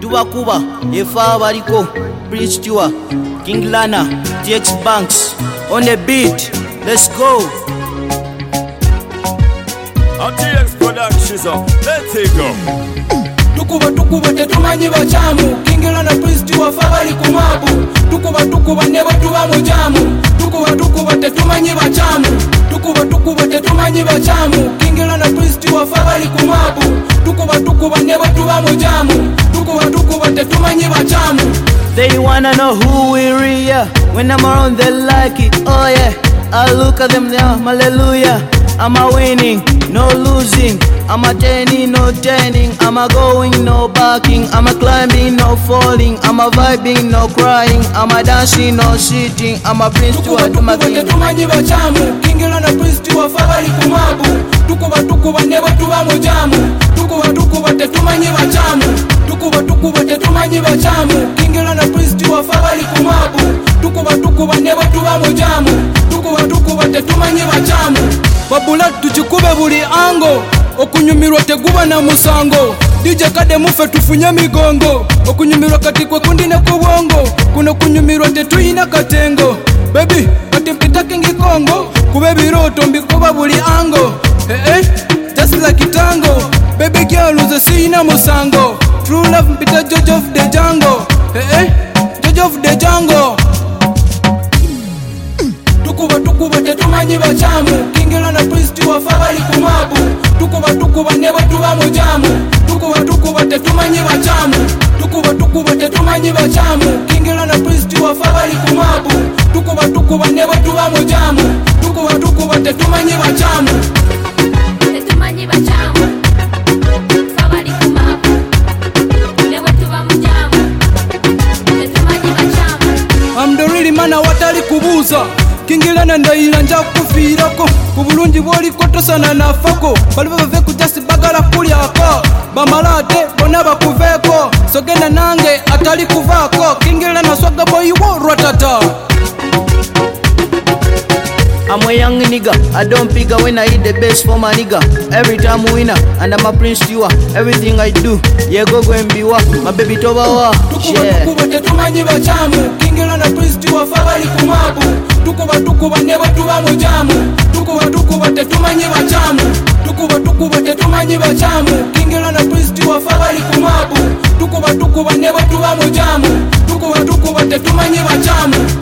tubakuba efa baliko Prince Tiwa, King Lana, TX Banks on the beat. Let's go. TX Productions, let's go. Tukuba tetumanyi bachamu, King Lana Prince Tiwa fa bali ku mabu. Tukuba ne batuba mu jamu. Tukuba tetumanyi bachamu. Tukuba tetumanyi bachamu, King Lana Prince Tiwa fa bali ku mabu. Tukuba ne batuba mu jamu. Tukuba tetumanyi bachamu. They wanna know who we real. When I'm around they like it, oh yeah. I look at them now, hallelujah. I'm a winning, no losing. I'm a turning, no turning. I'm a going, no backing. I'm a climbing, no falling. I'm a vibing, no crying. I'm a dancing, no sitting. I'm a Prince Tiwa, do my thing. Tetumanyi bachamu, King Lana Prince Tiwa fa bali ku mabu. Tukuba ne batuba mu jamu. Tukuba tetumanyi bachamu. Tukuba tetumanyi bachamu, King Lana Prince Tiwa fa bali ku mabu. Tukuba ne batuba mu jamu. Tukuba tetumanyi bachamu. Babula tukikube buli ango, okunyumirwa teguba na musango. DJ Kade mufe tufunye migongo, okunyumirwa kati kwe kundi ne kubongo. Kuno kunyumirwa tetuyina katengo. Baby kati mpita kingi kongo, kube biroto mbikuba buli ango. Just like tango. Baby girl uze sina musango. True love mpita Judge of the Jungle. Judge of the Jungle. Tukuba tetumanyi bachamu, King Lana Prince Tiwa fa bali ku mabu. Tukuba ne batuba mu jamu. Tukuba tetumanyi bachamu. Tukuba tetumanyi bachamu, King Lana Prince Tiwa fa bali ku mabu. Tukuba ne batuba mu jamu. Tukuba tetumanyi bachamu. Tetumanyi bachamu, fa bali ku mabu. Ne batuba mu jamu. Tetumanyi bachamu. I'm the really man watali kubuza. King Lana ndayira nja kufiirako, ku bulungi bw'oliko tosana nafako. Bali bave ku just bagala kulyako, bamalade bonna bakuveeko. So genda nange atali kuvaako, King Lana swagga boy wo ratata. I'm a young nigga, I don't pick up when I eat the best for my nigga. Every time winner, and I'm a Prince Tiwa. Everything I do, yeah go and be wa. My baby Tobawa, yeah. Tukuba tetumanyi bachamu, King Lana Prince Tiwa fa bali ku mabu. Tukuba ne batuba mu jamu. Tukuba tetumanyi bachamu. Tukuba tetumanyi bachamu, King Lana Prince Tiwa fa bali ku mabu. Tukuba ne batuba mu jamu. Tukuba tetumanyi bachamu.